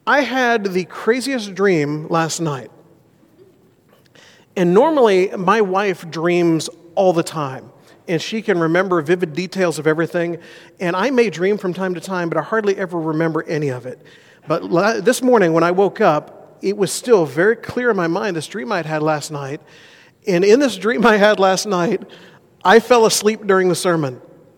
I had the craziest dream last night. And normally, my wife dreams all the time, and she can remember vivid details of everything. And I may dream from time to time, but I hardly ever remember any of it. But this morning, when I woke up, it was still very clear in my mind, this dream I had last night. And in this dream I had last night, I fell asleep during the sermon.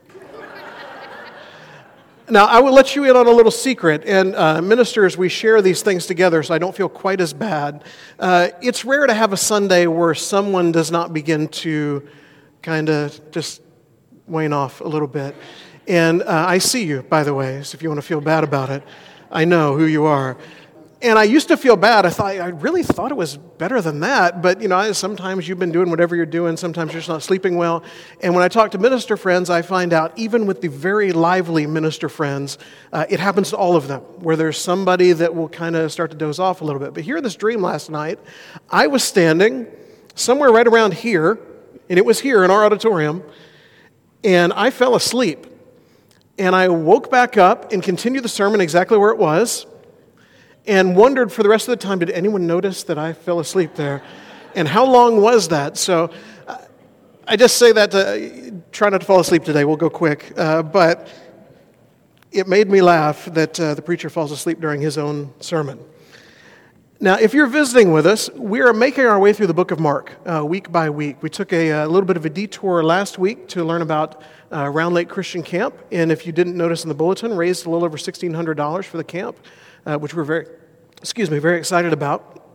Now, I will let you in on a little secret, and ministers, we share these things together so I don't feel quite as bad. It's rare to have a Sunday where someone does not begin to kind of just wane off a little bit. And I see you, by the way, so if you want to feel bad about it, I know who you are. And I used to feel bad. I really thought it was better than that. But, sometimes you've been doing whatever you're doing. Sometimes you're just not sleeping well. And when I talk to minister friends, I find out, even with the very lively minister friends, it happens to all of them, where there's somebody that will kind of start to doze off a little bit. But here in this dream last night, I was standing somewhere right around here, and it was here in our auditorium, and I fell asleep. And I woke back up and continued the sermon exactly where it was, and wondered for the rest of the time, did anyone notice that I fell asleep there? And how long was that? So I just say that to try not to fall asleep today. We'll go quick. But it made me laugh that the preacher falls asleep during his own sermon. Now, if you're visiting with us, we are making our way through the book of Mark week by week. We took a little bit of a detour last week to learn about Round Lake Christian Camp. And if you didn't notice in the bulletin, raised a little over $1,600 for the camp. Which we're very excited about.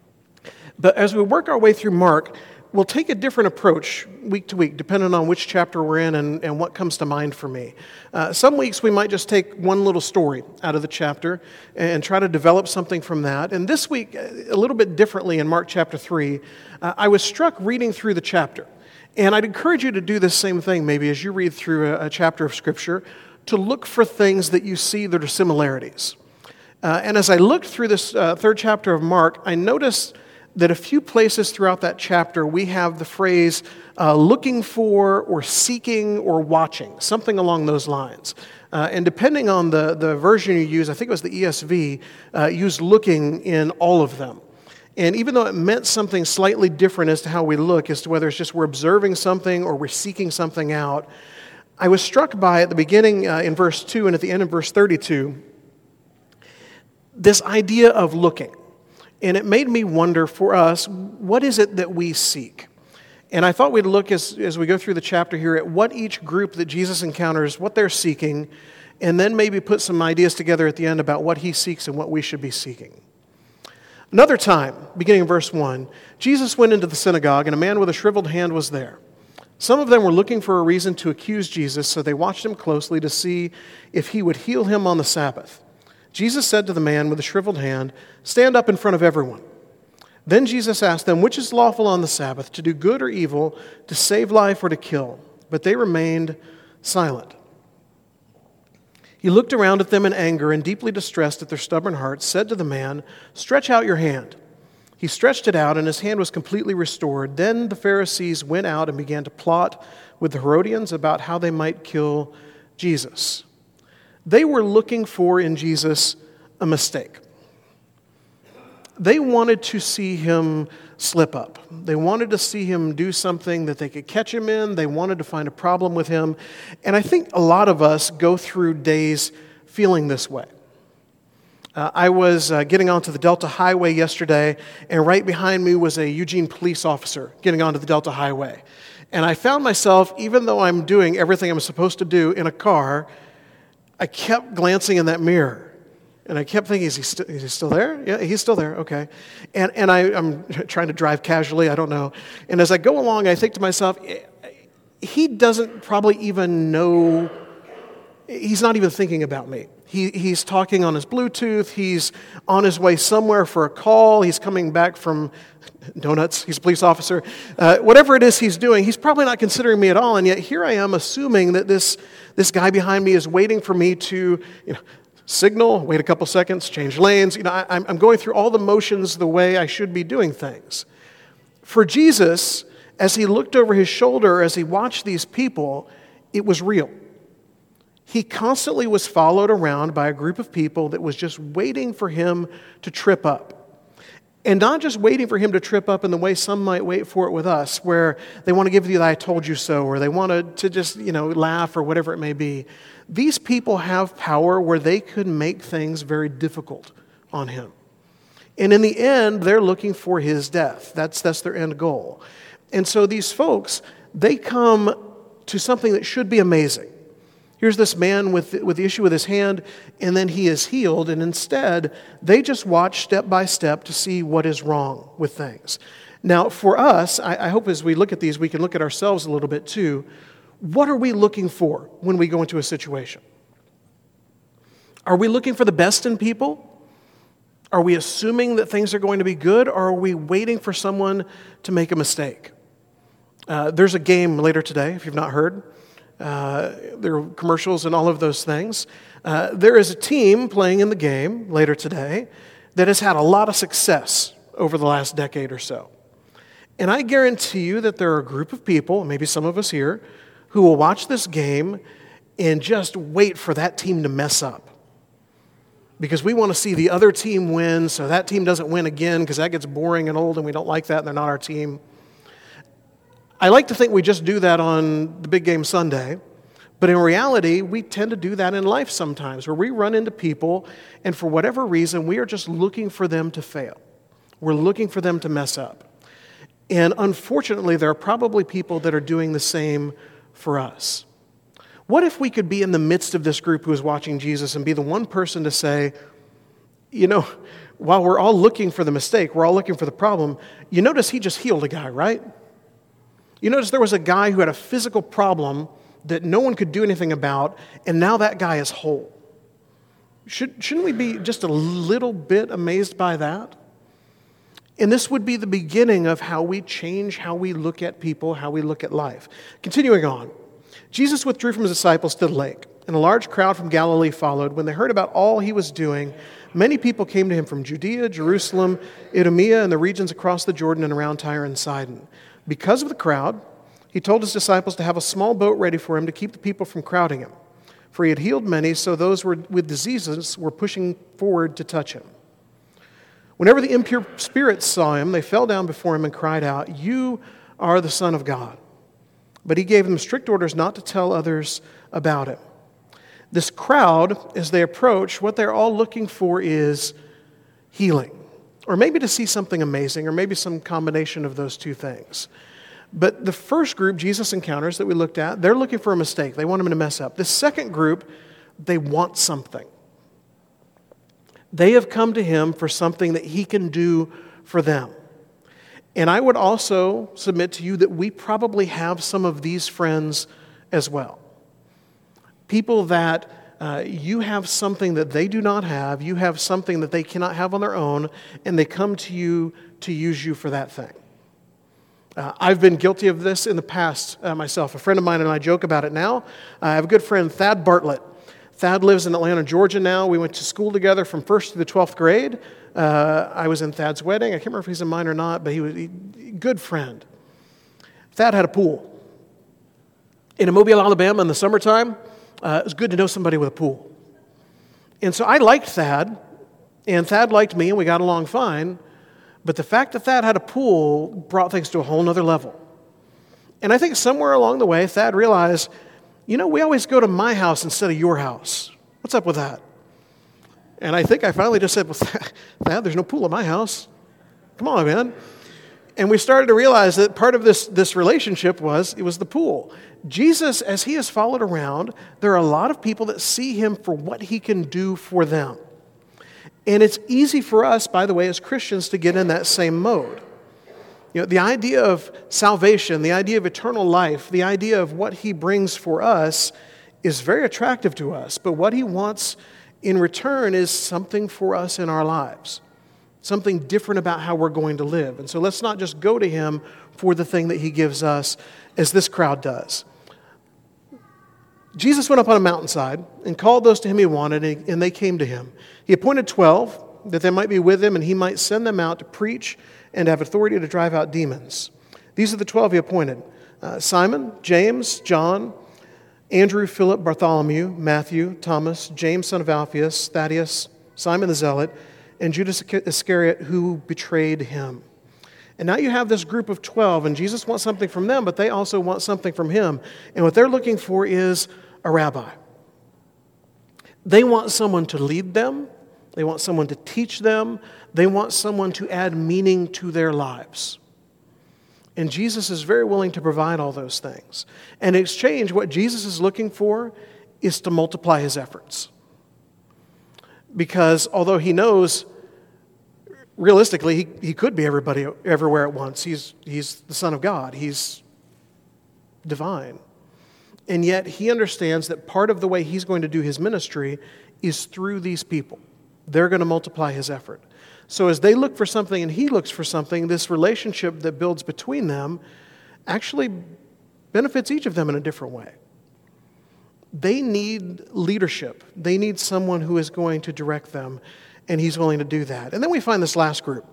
But as we work our way through Mark, we'll take a different approach week to week, depending on which chapter we're in and what comes to mind for me. Some weeks we might just take one little story out of the chapter and try to develop something from that. And this week, a little bit differently in Mark chapter 3, I was struck reading through the chapter. And I'd encourage you to do the same thing maybe as you read through a chapter of Scripture, to look for things that you see that are similarities. And as I looked through this third chapter of Mark, I noticed that a few places throughout that chapter we have the phrase looking for or seeking or watching, something along those lines. And depending on the version you use, I think it was the ESV, used looking in all of them. And even though it meant something slightly different as to how we look, as to whether it's just we're observing something or we're seeking something out, I was struck by at the beginning in verse 2 and at the end of verse 32, this idea of looking. And it made me wonder for us, what is it that we seek? And I thought we'd look as we go through the chapter here at what each group that Jesus encounters, what they're seeking, and then maybe put some ideas together at the end about what he seeks and what we should be seeking. Another time, beginning in verse 1, Jesus went into the synagogue and a man with a shriveled hand was there. Some of them were looking for a reason to accuse Jesus, so they watched him closely to see if he would heal him on the Sabbath. Jesus said to the man with the shriveled hand, "Stand up in front of everyone." Then Jesus asked them, "Which is lawful on the Sabbath, to do good or evil, to save life or to kill?" But they remained silent. He looked around at them in anger and deeply distressed at their stubborn hearts, said to the man, "Stretch out your hand." He stretched it out, and his hand was completely restored. Then the Pharisees went out and began to plot with the Herodians about how they might kill Jesus. They were looking for in Jesus a mistake. They wanted to see him slip up. They wanted to see him do something that they could catch him in. They wanted to find a problem with him. And I think a lot of us go through days feeling this way. I was getting onto the Delta Highway yesterday, and right behind me was a Eugene police officer getting onto the Delta Highway. And I found myself, even though I'm doing everything I'm supposed to do in a car, I kept glancing in that mirror, and I kept thinking, is he still there? Yeah, he's still there, okay. And I'm trying to drive casually, I don't know. And as I go along, I think to myself, he doesn't probably even know, he's not even thinking about me. He's talking on his Bluetooth, he's on his way somewhere for a call, he's coming back from donuts, he's a police officer. Whatever it is he's doing, he's probably not considering me at all, and yet here I am assuming that this guy behind me is waiting for me to signal, wait a couple seconds, change lanes. I'm going through all the motions the way I should be doing things. For Jesus, as he looked over his shoulder, as he watched these people, it was real. He constantly was followed around by a group of people that was just waiting for him to trip up. And not just waiting for him to trip up in the way some might wait for it with us, where they want to give you the "I told you so," or they want to just, laugh, or whatever it may be. These people have power where they could make things very difficult on him. And in the end, they're looking for his death. That's their end goal. And so these folks, they come to something that should be amazing. Here's this man with the issue with his hand, and then he is healed, and instead, they just watch step by step to see what is wrong with things. Now, for us, I hope as we look at these, we can look at ourselves a little bit too. What are we looking for when we go into a situation? Are we looking for the best in people? Are we assuming that things are going to be good, or are we waiting for someone to make a mistake? There's a game later today, if you've not heard. There are commercials and all of those things. There is a team playing in the game later today that has had a lot of success over the last decade or so. And I guarantee you that there are a group of people, maybe some of us here, who will watch this game and just wait for that team to mess up. Because we want to see the other team win, so that team doesn't win again, because that gets boring and old and we don't like that and they're not our team. I like to think we just do that on the big game Sunday, but in reality, we tend to do that in life sometimes, where we run into people, and for whatever reason, we are just looking for them to fail. We're looking for them to mess up. And unfortunately, there are probably people that are doing the same for us. What if we could be in the midst of this group who is watching Jesus and be the one person to say, while we're all looking for the mistake, we're all looking for the problem, you notice he just healed a guy, right? You notice there was a guy who had a physical problem that no one could do anything about, and now that guy is whole. Shouldn't we be just a little bit amazed by that? And this would be the beginning of how we change how we look at people, how we look at life. Continuing on, Jesus withdrew from his disciples to the lake, and a large crowd from Galilee followed. When they heard about all he was doing, many people came to him from Judea, Jerusalem, Idumea, and the regions across the Jordan and around Tyre and Sidon. Because of the crowd, he told his disciples to have a small boat ready for him to keep the people from crowding him. For he had healed many, so those with diseases were pushing forward to touch him. Whenever the impure spirits saw him, they fell down before him and cried out, "You are the Son of God." But he gave them strict orders not to tell others about him. This crowd, as they approach, what they're all looking for is healing. Or maybe to see something amazing, or maybe some combination of those two things. But the first group Jesus encounters that we looked at, they're looking for a mistake. They want him to mess up. The second group, they want something. They have come to him for something that he can do for them. And I would also submit to you that we probably have some of these friends as well. People that you have something that they do not have, you have something that they cannot have on their own, and they come to you to use you for that thing. I've been guilty of this in the past myself. A friend of mine and I joke about it now. I have a good friend, Thad Bartlett. Thad lives in Atlanta, Georgia now. We went to school together from 1st to the 12th grade. I was in Thad's wedding. I can't remember if he's in mine or not, but he was a good friend. Thad had a pool. In Mobile, Alabama in the summertime, it was good to know somebody with a pool. And so I liked Thad, and Thad liked me, and we got along fine. But the fact that Thad had a pool brought things to a whole nother level. And I think somewhere along the way, Thad realized, we always go to my house instead of your house. What's up with that? And I think I finally just said, well, Thad, there's no pool at my house. Come on, man. And we started to realize that part of this relationship was the pool. Jesus, as he is followed around, there are a lot of people that see him for what he can do for them. And it's easy for us, by the way, as Christians to get in that same mode. The idea of salvation, the idea of eternal life, the idea of what he brings for us is very attractive to us. But what he wants in return is something for us in our lives. Something different about how we're going to live. And so let's not just go to him for the thing that he gives us, as this crowd does. Jesus went up on a mountainside and called those to him he wanted, and they came to him. He appointed 12 that they might be with him, and he might send them out to preach and have authority to drive out demons. These are the 12 he appointed: Simon, James, John, Andrew, Philip, Bartholomew, Matthew, Thomas, James son of Alphaeus, Thaddeus, Simon the Zealot, and Judas Iscariot, who betrayed him. And now you have this group of 12, and Jesus wants something from them, but they also want something from him. And what they're looking for is a rabbi. They want someone to lead them. They want someone to teach them. They want someone to add meaning to their lives. And Jesus is very willing to provide all those things. And in exchange, what Jesus is looking for is to multiply his efforts. Because although he knows, realistically, he could be everybody everywhere at once. He's the Son of God. He's divine. And yet he understands that part of the way he's going to do his ministry is through these people. They're going to multiply his effort. So as they look for something and he looks for something, this relationship that builds between them actually benefits each of them in a different way. They need leadership. They need someone who is going to direct them, and he's willing to do that. And then we find this last group.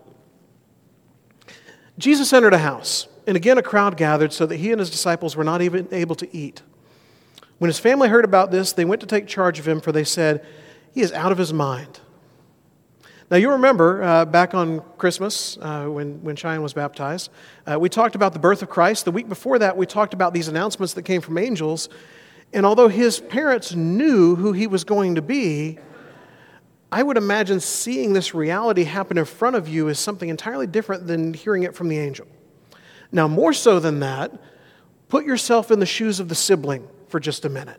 Jesus entered a house, and again a crowd gathered so that he and his disciples were not even able to eat. When his family heard about this, they went to take charge of him, for they said, "He is out of his mind." Now, you remember back on Christmas when Cheyenne was baptized, we talked about the birth of Christ. The week before that, we talked about these announcements that came from angels. And although his parents knew who he was going to be, I would imagine seeing this reality happen in front of you is something entirely different than hearing it from the angel. Now, more so than that, put yourself in the shoes of the sibling for just a minute.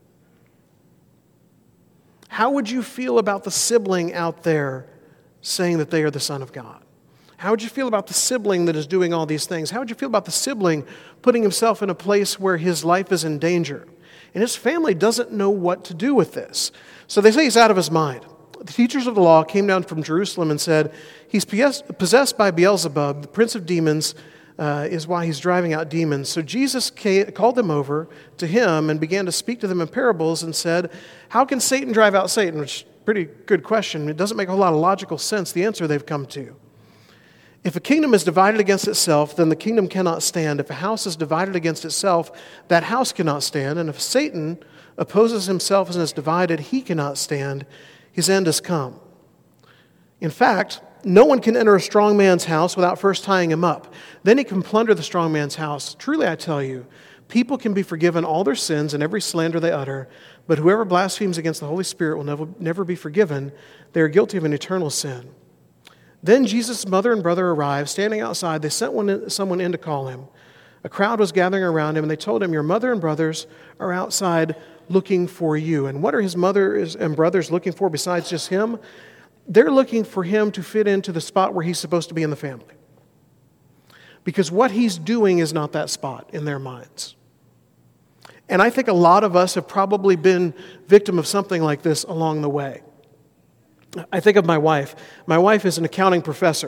How would you feel about the sibling out there saying that they are the Son of God? How would you feel about the sibling that is doing all these things? How would you feel about the sibling putting himself in a place where his life is in danger? And his family doesn't know what to do with this. So they say he's out of his mind. The teachers of the law came down from Jerusalem and said, "He's possessed by Beelzebub, the prince of demons, is why he's driving out demons." So Jesus called them over to him and began to speak to them in parables and said, "How can Satan drive out Satan?" Which is a pretty good question. It doesn't make a whole lot of logical sense, the answer they've come to. If a kingdom is divided against itself, then the kingdom cannot stand. If a house is divided against itself, that house cannot stand. And if Satan opposes himself and is divided, he cannot stand. His end has come. In fact, no one can enter a strong man's house without first tying him up. Then he can plunder the strong man's house. Truly, I tell you, people can be forgiven all their sins and every slander they utter, but whoever blasphemes against the Holy Spirit will never be forgiven. They are guilty of an eternal sin. Then Jesus' mother and brother arrived. Standing outside, they sent someone in to call him. A crowd was gathering around him, and they told him, "Your mother and brothers are outside looking for you." And what are his mother and brothers looking for besides just him? They're looking for him to fit into the spot where he's supposed to be in the family. Because what he's doing is not that spot in their minds. And I think a lot of us have probably been victim of something like this along the way. I think of my wife. My wife is an accounting professor.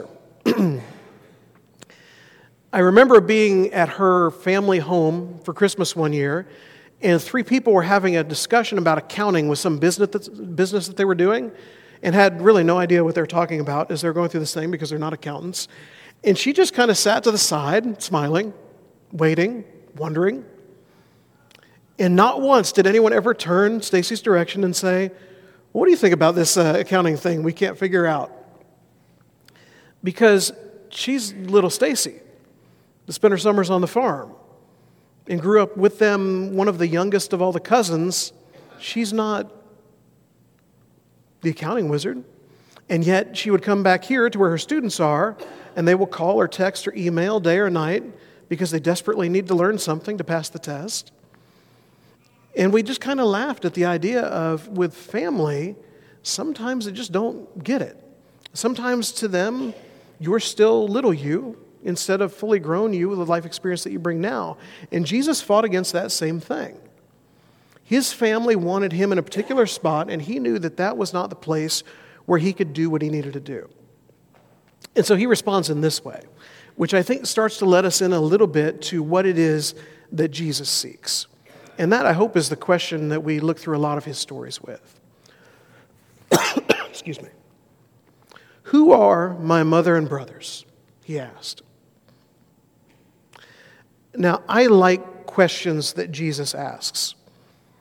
I remember being at her family home for Christmas one year, and 3 people were having a discussion about accounting with some business that they were doing, and had really no idea what they were talking about as they were going through this thing because they're not accountants. And she just kind of sat to the side, smiling, waiting, wondering. And not once did anyone ever turn Stacy's direction and say, "What do you think about this accounting thing we can't figure out?" Because she's little Stacy, that spent her summers on the farm and grew up with them, one of the youngest of all the cousins. She's not the accounting wizard. And yet she would come back here to where her students are, and they will call or text or email day or night because they desperately need to learn something to pass the test. And we just kind of laughed at the idea of, with family, sometimes they just don't get it. Sometimes to them, you're still little you instead of fully grown you with the life experience that you bring now. And Jesus fought against that same thing. His family wanted him in a particular spot, and he knew that that was not the place where he could do what he needed to do. And so he responds in this way, which I think starts to let us in a little bit to what it is that Jesus seeks. And that, I hope, is the question that we look through a lot of his stories with. Excuse me. "Who are my mother and brothers?" he asked. Now, I like questions that Jesus asks.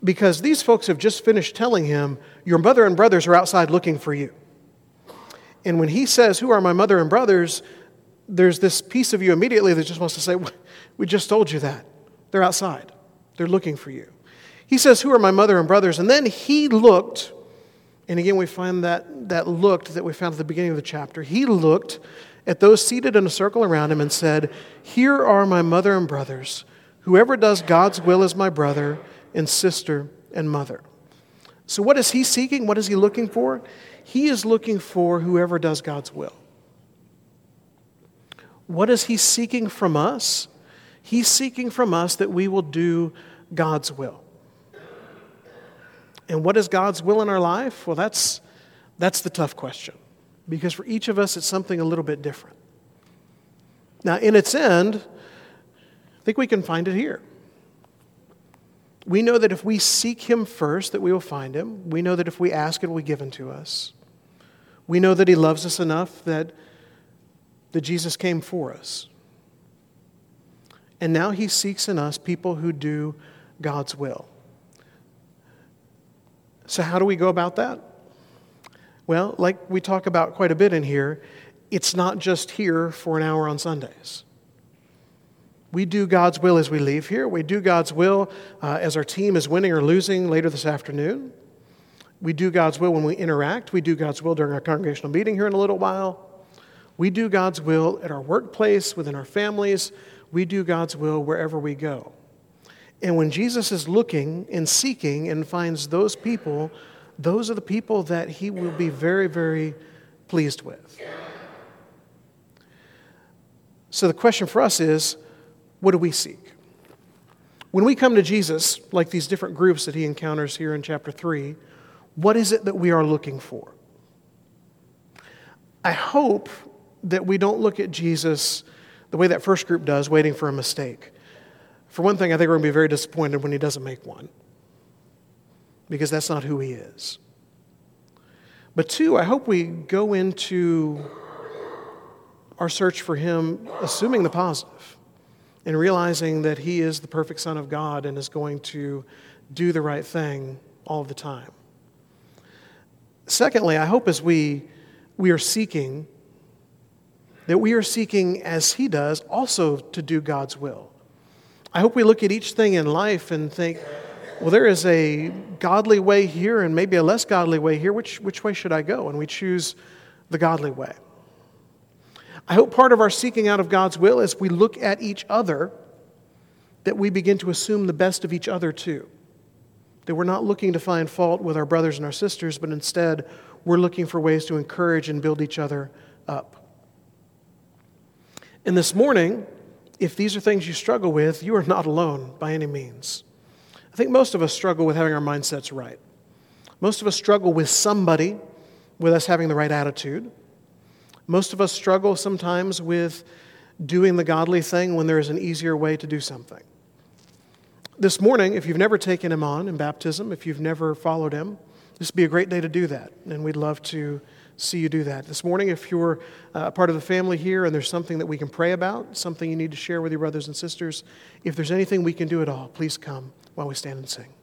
because these folks have just finished telling him, your mother and brothers are outside looking for you. And when he says, who are my mother and brothers, there's this piece of you immediately that just wants to say, we just told you that. They're outside. They're looking for you. He says, who are my mother and brothers? And then he looked, and again we find that looked that we found at the beginning of the chapter. He looked at those seated in a circle around him and said, here are my mother and brothers. Whoever does God's will is my brother and sister and mother. So what is he seeking? What is he looking for? He is looking for whoever does God's will. What is he seeking from us? He's seeking from us that we will do God's will. And what is God's will in our life? Well, that's the tough question. Because for each of us, it's something a little bit different. Now, in its end, I think we can find it here. We know that if we seek him first, that we will find him. We know that if we ask, it will be given to us. We know that he loves us enough that Jesus came for us. And now he seeks in us people who do God's will. So how do we go about that? Well, like we talk about quite a bit in here, it's not just here for an hour on Sundays. We do God's will as we leave here. We do God's will as our team is winning or losing later this afternoon. We do God's will when we interact. We do God's will during our congregational meeting here in a little while. We do God's will at our workplace, within our families. We do God's will wherever we go. And when Jesus is looking and seeking and finds those people, those are the people that he will be very, very pleased with. So the question for us is, what do we seek? When we come to Jesus, like these different groups that he encounters here in chapter 3, what is it that we are looking for? I hope that we don't look at Jesus the way that first group does, waiting for a mistake. For one thing, I think we're going to be very disappointed when he doesn't make one, because that's not who he is. But two, I hope we go into our search for him assuming the positive and realizing that he is the perfect Son of God and is going to do the right thing all the time. Secondly, I hope as we are seeking, that we are seeking as he does also to do God's will. I hope we look at each thing in life and think, well, there is a godly way here and maybe a less godly way here. Which way should I go? And we choose the godly way. I hope part of our seeking out of God's will is we look at each other, that we begin to assume the best of each other too. That we're not looking to find fault with our brothers and our sisters, but instead we're looking for ways to encourage and build each other up. And this morning, if these are things you struggle with, you are not alone by any means. I think most of us struggle with having our mindsets right. Most of us struggle with somebody, with us having the right attitude. Most of us struggle sometimes with doing the godly thing when there is an easier way to do something. This morning, if you've never taken him on in baptism, if you've never followed him, this would be a great day to do that, and we'd love to see you do that. This morning, if you're a part of the family here and there's something that we can pray about, something you need to share with your brothers and sisters, if there's anything we can do at all, please come while we stand and sing.